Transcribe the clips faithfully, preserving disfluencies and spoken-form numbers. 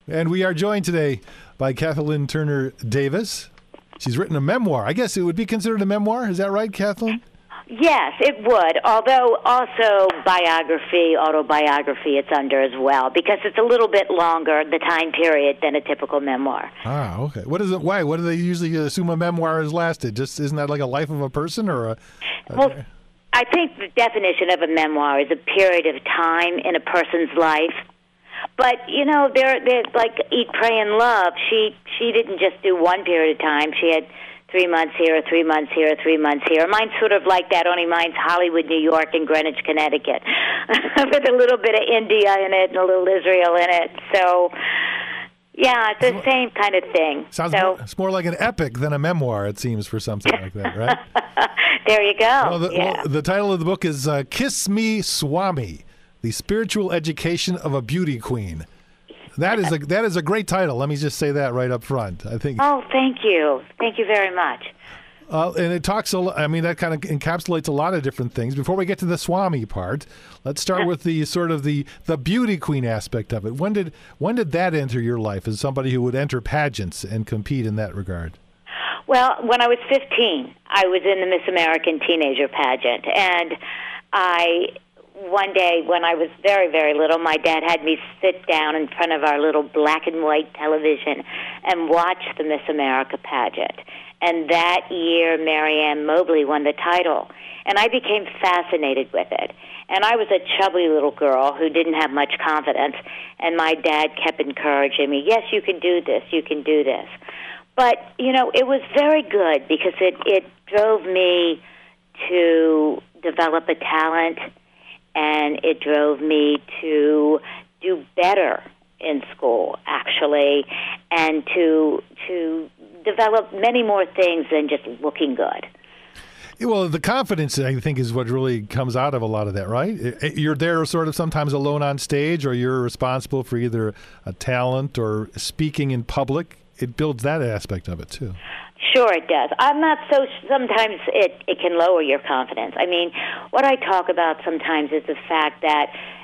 And we are joined today by Kathleen Turner Davis. She's written a memoir. I guess it would be considered a memoir. Is that right, Kathleen? Yes, it would, although also biography, autobiography it's under as well, because it's a little bit longer, the time period, than a typical memoir. Ah, okay. What is it? Why? What do they usually assume a memoir has lasted? Just isn't that like a life of a person or a... a well, I think the definition of a memoir is a period of time in a person's life. But, you know, they're, they're like Eat, Pray, and Love. She, she didn't just do one period of time. She had three months here, three months here, three months here. Mine's sort of like that, only mine's Hollywood, New York, and Greenwich, Connecticut, with a little bit of India in it and a little Israel in it. So, yeah, it's the same kind of thing. Sounds so, more, it's more like an epic than a memoir, it seems, for something like that, right? There you go. Well, the, yeah. well, the title of the book is uh, Kiss Me, Swami, The Spiritual Education of a Beauty Queen. That is a that is a great title. Let me just say that right up front. I think. Oh, thank you, thank you very much. Uh, and it talks. A, I mean, that kind of encapsulates a lot of different things. Before we get to the Swami part, let's start with the sort of the, the beauty queen aspect of it. When did when did that enter your life as somebody who would enter pageants and compete in that regard? Well, when I was fifteen, I was in the Miss American Teenager pageant, and I. One day when I was very, very little, my dad had me sit down in front of our little black and white television and watch the Miss America pageant. And that year, Marianne Mobley won the title. And I became fascinated with it. And I was a chubby little girl who didn't have much confidence. And my dad kept encouraging me, yes, you can do this, you can do this. But, you know, it was very good because it, it drove me to develop a talent, and it drove me to do better in school, actually, and to to develop many more things than just looking good. Well, the confidence, I think, is what really comes out of a lot of that, right? You're there sort of sometimes alone on stage, or you're responsible for either a talent or speaking in public. It builds that aspect of it, too. Sure, it does. I'm not so, sometimes it, it can lower your confidence. I mean, what I talk about sometimes is the fact that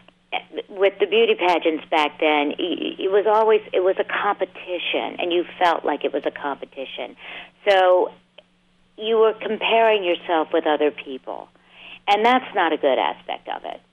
with the beauty pageants back then, it was always, it was a competition, and you felt like it was a competition. So you were comparing yourself with other people, and that's not a good aspect of it.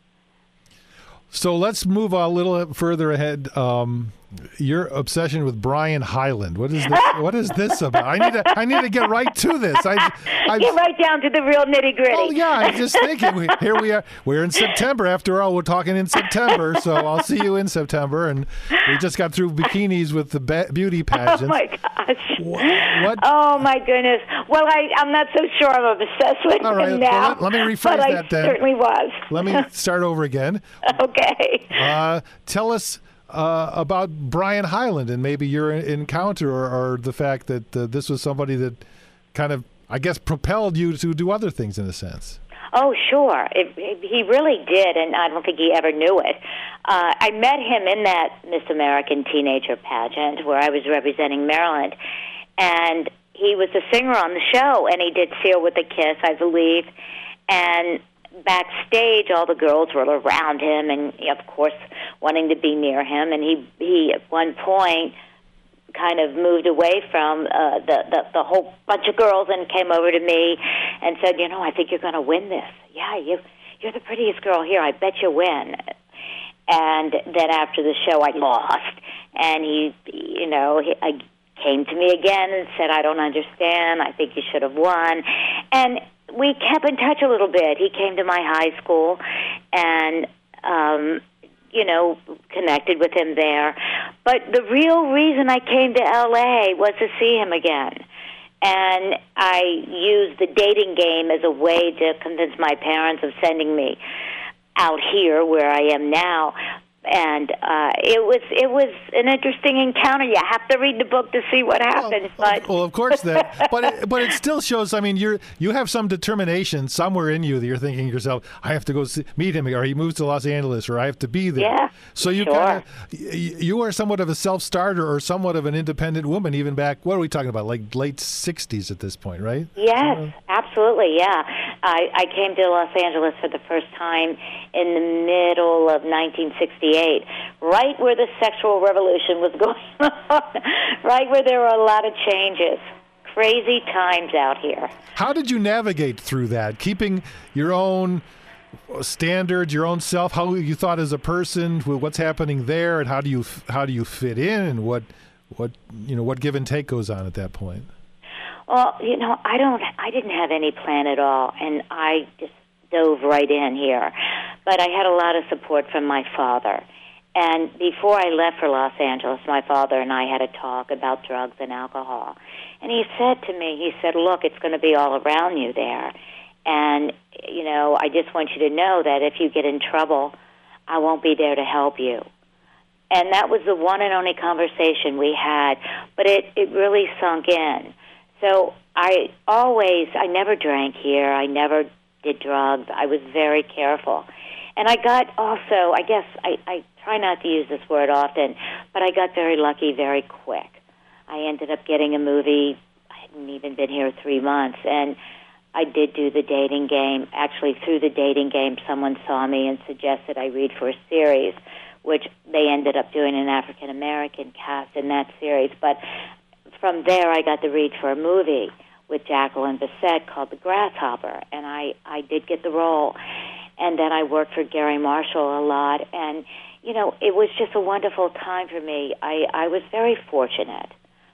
So let's move a little further ahead. Um, your obsession with Brian Hyland. What is this? What is this about? I need to. I need to get right to this. I, I get right down to the real nitty gritty. Oh yeah, I'm just thinking. We, here we are. We're in September. After all, we're talking in September. So I'll see you in September. And we just got through bikinis with the ba- beauty pageants. Oh my gosh. What? what? Oh my goodness. Well, I, I'm not so sure I'm obsessed with all right, him now. well, let, let me rephrase but that I then. Certainly was. Let me start over again. Okay. Uh, tell us. Uh, about Brian Hyland and maybe your encounter or, or the fact that uh, this was somebody that kind of, I guess, propelled you to do other things in a sense. Oh, sure. It, it, he really did, and I don't think he ever knew it. Uh, I met him in that Miss American Teenager pageant where I was representing Maryland, and he was a singer on the show, and he did Seal with a Kiss, I believe, and backstage, all the girls were around him, and of course, wanting to be near him. And he, he at one point, kind of moved away from uh, the, the the whole bunch of girls and came over to me and said, "You know, I think you're going to win this. Yeah, you you're the prettiest girl here. I bet you win." And then after the show, I lost, and he, you know, he, I came to me again and said, "I don't understand. I think you should have won." And we kept in touch a little bit. He came to my high school and, um, you know, connected with him there. But the real reason I came to L A was to see him again. And I used the dating game as a way to convince my parents of sending me out here where I am now. And uh, it was it was an interesting encounter. You have to read the book to see what happened. Well, but well, of course that. But it, but it still shows. I mean, you're you have some determination somewhere in you that you're thinking to yourself, I have to go see, meet him, or he moves to Los Angeles, or I have to be there. Yeah, so you sure. kind of you are somewhat of a self-starter, or somewhat of an independent woman, even back. What are we talking about? Like late sixties at this point, right? Yes, absolutely. Yeah, I, I came to Los Angeles for the first time in the middle of nineteen sixty-eight, right where the sexual revolution was going on, right where there were a lot of changes. Crazy times out here. How did you navigate through that, keeping your own standards, your own self, how you thought as a person, what's happening there, and how do you how do you fit in, and what what you know what give and take goes on at that point? Well, you know, I don't, I didn't have any plan at all, and I just dove right in here. But I had a lot of support from my father. And before I left for Los Angeles, my father and I had a talk about drugs and alcohol. And he said to me, he said, look, it's going to be all around you there. And, you know, I just want you to know that if you get in trouble, I won't be there to help you. And that was the one and only conversation we had. But it, it really sunk in. So I always, I never drank here. I never did drugs. I was very careful. And I got also, I guess, I, I try not to use this word often, but I got very lucky very quick. I ended up getting a movie. I hadn't even been here three months. And I did do the dating game. Actually, through the dating game, someone saw me and suggested I read for a series, which they ended up doing an African-American cast in that series. But from there, I got to read for a movie with Jacqueline Bisset called The Grasshopper, and I, I did get the role. And then I worked for Gary Marshall a lot, and, you know, it was just a wonderful time for me. I, I was very fortunate.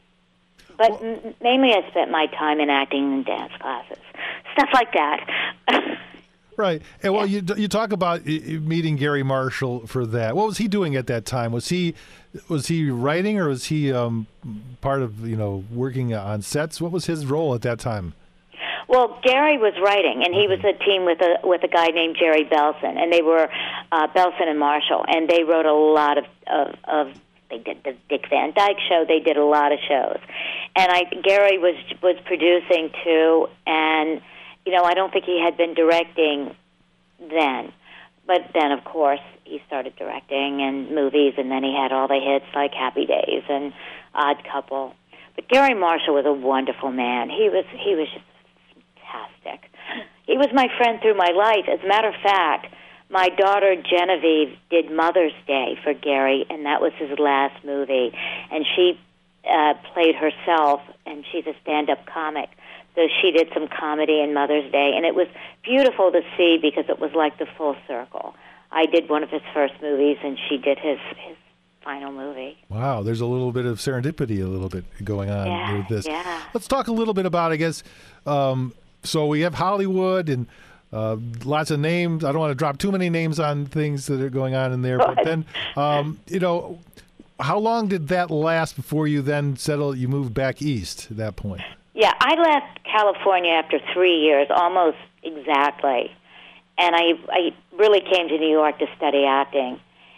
But well, m- mainly I spent my time in acting and dance classes, stuff like that. Right. And well, you you talk about meeting Gary Marshall for that. What was he doing at that time? Was he was he writing, or was he um, part of, you know, working on sets? What was his role at that time? Well, Gary was writing, and he was a team with a with a guy named Jerry Belson, and they were uh, Belson and Marshall, and they wrote a lot of, of of they did the Dick Van Dyke Show. They did a lot of shows, and I Gary was was producing too, and you know, I don't think he had been directing then. But then, of course, he started directing and movies, and then he had all the hits like Happy Days and Odd Couple. But Gary Marshall was a wonderful man. He was he was just fantastic. He was my friend through my life. As a matter of fact, my daughter Genevieve did Mother's Day for Gary, and that was his last movie. And she uh, played herself, and she's a stand-up comic. So she did some comedy in Mother's Day, and it was beautiful to see because it was like the full circle. I did one of his first movies, and she did his, his final movie. Wow, there's a little bit of serendipity a little bit going on yeah, with this. Yeah. Let's talk a little bit about, I guess, um, so we have Hollywood and uh, lots of names. I don't want to drop too many names on things that are going on in there, but then, um, you know, how long did that last before you then settled, you moved back east at that point? Yeah, I left California after three years, almost exactly. And I, I really came to New York to study acting.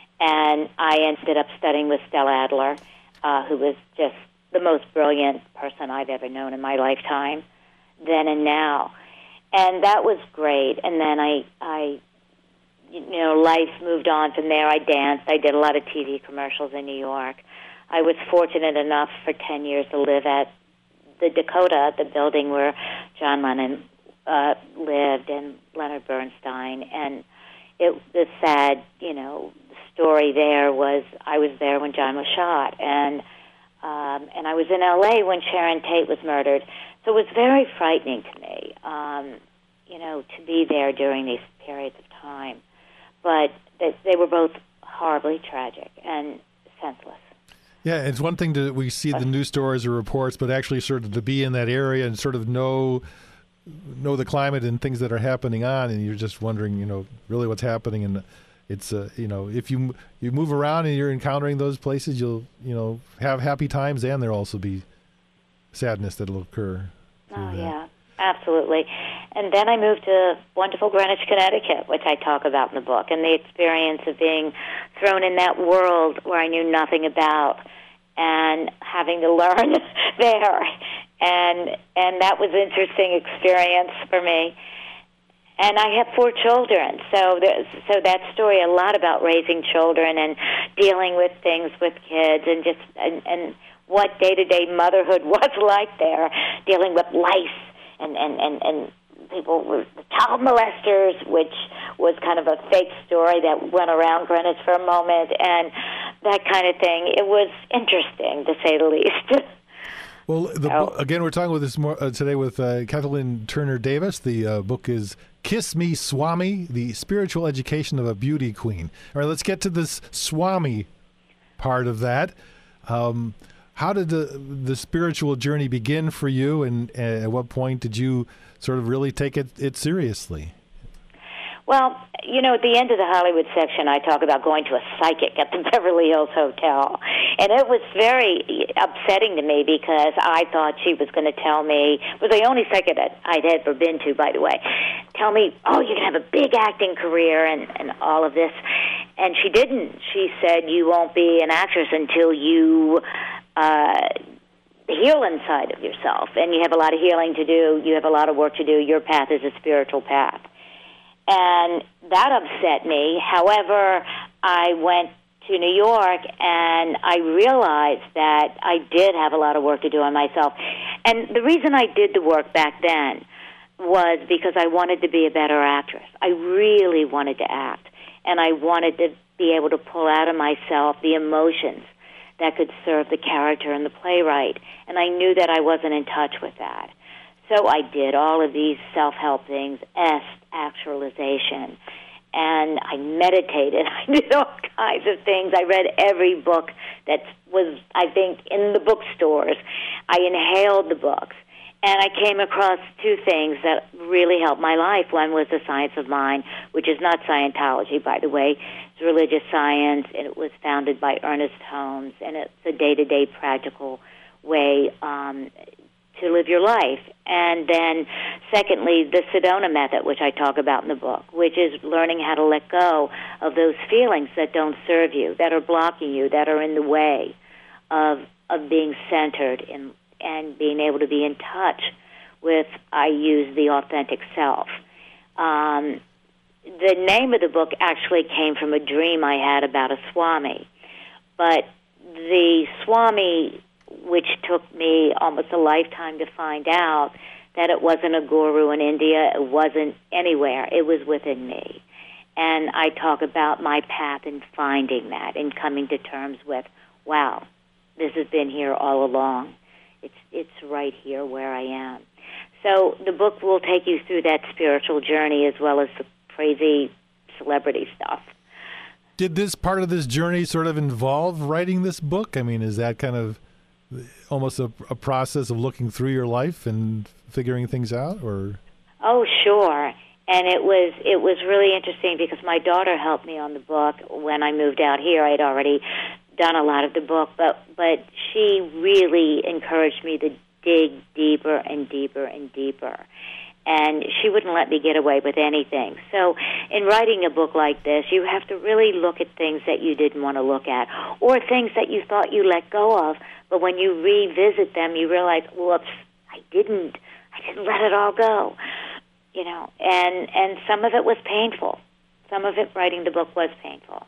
And I ended up studying with Stella Adler, uh, who was just the most brilliant person I've ever known in my lifetime, then and now. And that was great. And then I, I, you know, life moved on from there. I danced. I did a lot of T V commercials in New York. I was fortunate enough for ten years to live at the Dakota, the building where John Lennon uh, lived, and Leonard Bernstein. And it the sad, you know, story there was I was there when John was shot, and um, and I was in L A when Sharon Tate was murdered. So it was very frightening to me, um, you know, to be there during these periods of time. But they, they were both horribly tragic and senseless. Yeah, it's one thing to we see the news stories or reports, but actually sort of to be in that area and sort of know know the climate and things that are happening on, and you're just wondering, you know, really what's happening. And it's uh, you know, if you you move around and you're encountering those places, you'll you know have happy times, and there'll also be sadness that'll occur. Oh yeah, absolutely. And then I moved to wonderful Greenwich, Connecticut, which I talk about in the book, and the experience of being thrown in that world where I knew nothing about, and having to learn there, and and that was an interesting experience for me. And I have four children, so there's, so that story a lot about raising children and dealing with things with kids, and just and, and what day to day motherhood was like there, dealing with lice and and and, and people were the child molesters, which was kind of a fake story that went around Greenwich for a moment, and that kind of thing. It was interesting, to say the least. Well, the so, book, again, we're talking with this more, uh, today with uh, Kathleen Turner Davis. The uh, book is Kiss Me, Swami, The Spiritual Education of a Beauty Queen. All right, let's get to this Swami part of that. Um, how did the the spiritual journey begin for you, and uh, at what point did you sort of really take it, it seriously? Well, you know, at the end of the Hollywood section, I talk about going to a psychic at the Beverly Hills Hotel. And it was very upsetting to me because I thought she was going to tell me, it was the only psychic that I'd ever been to, by the way, tell me, oh, you can have a big acting career and, and all of this. And she didn't. She said, you won't be an actress until you uh, heal inside of yourself. And you have a lot of healing to do. You have a lot of work to do. Your path is a spiritual path. And that upset me. However, I went to New York, and I realized that I did have a lot of work to do on myself. And the reason I did the work back then was because I wanted to be a better actress. I really wanted to act, and I wanted to be able to pull out of myself the emotions that could serve the character and the playwright. And I knew that I wasn't in touch with that. So I did all of these self-help things, est, actualization, and I meditated. I did all kinds of things. I read every book that was, I think, in the bookstores. I inhaled the books, and I came across two things that really helped my life. One was The Science of Mind, which is not Scientology, by the way. It's religious science, and it was founded by Ernest Holmes, and it's a day-to-day practical way um to live your life. And then secondly, the Sedona method, which I talk about in the book, which is learning how to let go of those feelings that don't serve you, that are blocking you, that are in the way of of being centered in, and being able to be in touch with, I use the authentic self. Um, the name of the book actually came from a dream I had about a Swami. But the Swami, which took me almost a lifetime to find out that it wasn't a guru in India, it wasn't anywhere, it was within me. And I talk about my path in finding that and coming to terms with, wow, this has been here all along. It's it's right here where I am. So the book will take you through that spiritual journey as well as the crazy celebrity stuff. Did this part of this journey sort of involve writing this book? I mean, is that kind of almost a, a process of looking through your life and figuring things out, or? Oh, sure. And it was it was really interesting because my daughter helped me on the book when I moved out here. I had already done a lot of the book, but but she really encouraged me to dig deeper and deeper and deeper. And she wouldn't let me get away with anything. So in writing a book like this, you have to really look at things that you didn't want to look at, or things that you thought you let go of, but when you revisit them, you realize, whoops, I didn't, I didn't let it all go. You know, and, and some of it was painful. Some of it, writing the book, was painful.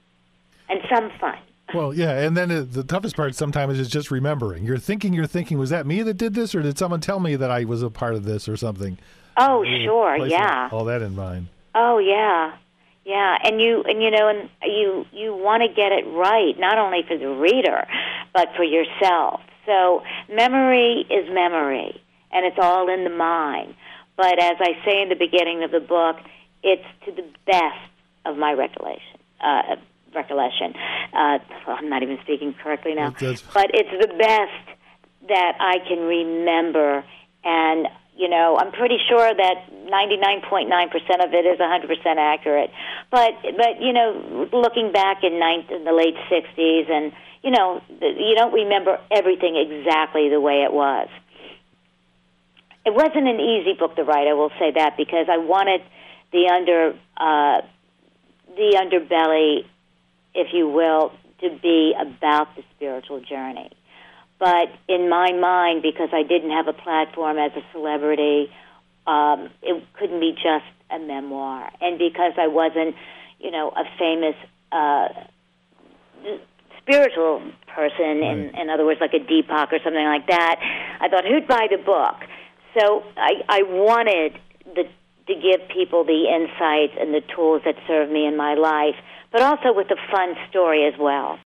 And some fun. Well, yeah, and then uh, the toughest part sometimes is just remembering. You're thinking, you're thinking, was that me that did this, or did someone tell me that I was a part of this or something? Oh, You're sure, yeah. All that in mind. Oh, yeah, yeah. And you, and you know, and you, you want to get it right, not only for the reader, but for yourself. So memory is memory, and it's all in the mind. But as I say in the beginning of the book, it's to the best of my recollection. Uh, recollection. Uh, well, I'm not even speaking correctly now. That's, but it's the best that I can remember. And, you know, I'm pretty sure that ninety-nine point nine percent of it is one hundred percent accurate. But, but you know, looking back in, nine, in the late sixties, and, you know, you don't remember everything exactly the way it was. It wasn't an easy book to write, I will say that, because I wanted the under uh, the underbelly, if you will, to be about the spiritual journey. But in my mind, because I didn't have a platform as a celebrity, um, it couldn't be just a memoir. And because I wasn't, you know, a famous uh, spiritual person, in, in other words, like a Deepak or something like that, I thought, who'd buy the book? So I, I wanted the to give people the insights and the tools that serve me in my life, but also with a fun story as well.